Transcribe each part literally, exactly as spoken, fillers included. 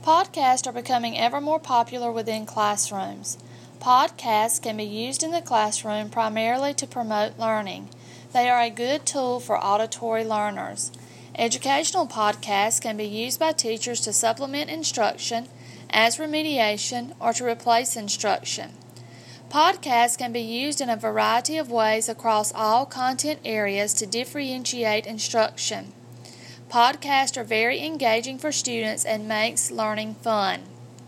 Podcasts are becoming ever more popular within classrooms. Podcasts can be used in the classroom primarily to promote learning. They are a good tool for auditory learners. Educational podcasts can be used by teachers to supplement instruction, as remediation, or to replace instruction. Podcasts can be used in a variety of ways across all content areas to differentiate instruction. Podcasts are very engaging for students and makes learning fun.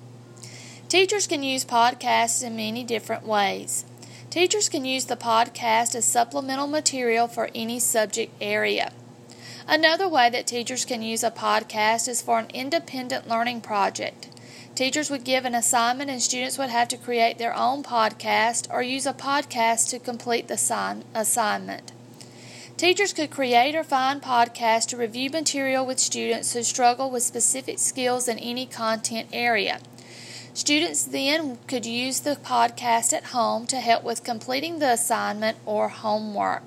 Teachers can use podcasts in many different ways. Teachers can use the podcast as supplemental material for any subject area. Another way that teachers can use a podcast is for an independent learning project. Teachers would give an assignment and students would have to create their own podcast or use a podcast to complete the assign- assignment. Teachers could create or find podcasts to review material with students who struggle with specific skills in any content area. Students then could use the podcast at home to help with completing the assignment or homework.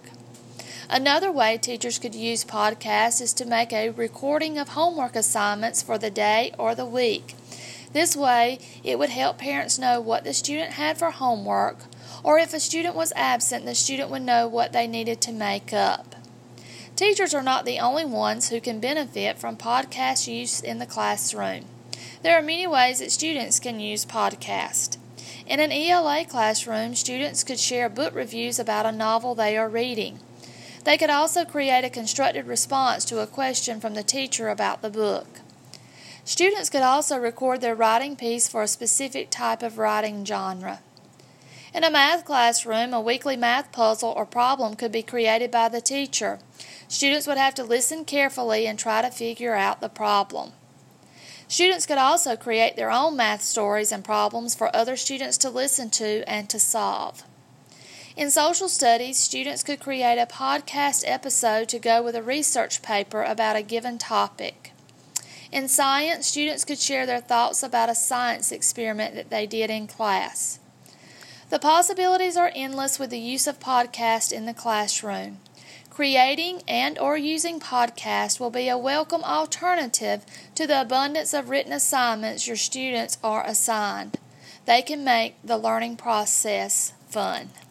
Another way teachers could use podcasts is to make a recording of homework assignments for the day or the week. This way, it would help parents know what the student had for homework, or if a student was absent, the student would know what they needed to make up. Teachers are not the only ones who can benefit from podcast use in the classroom. There are many ways that students can use podcasts. In an E L A classroom, students could share book reviews about a novel they are reading. They could also create a constructed response to a question from the teacher about the book. Students could also record their writing piece for a specific type of writing genre. In a math classroom, a weekly math puzzle or problem could be created by the teacher. Students would have to listen carefully and try to figure out the problem. Students could also create their own math stories and problems for other students to listen to and to solve. In social studies, students could create a podcast episode to go with a research paper about a given topic. In science, students could share their thoughts about a science experiment that they did in class. The possibilities are endless with the use of podcasts in the classroom. Creating and or using podcasts will be a welcome alternative to the abundance of written assignments your students are assigned. They can make the learning process fun.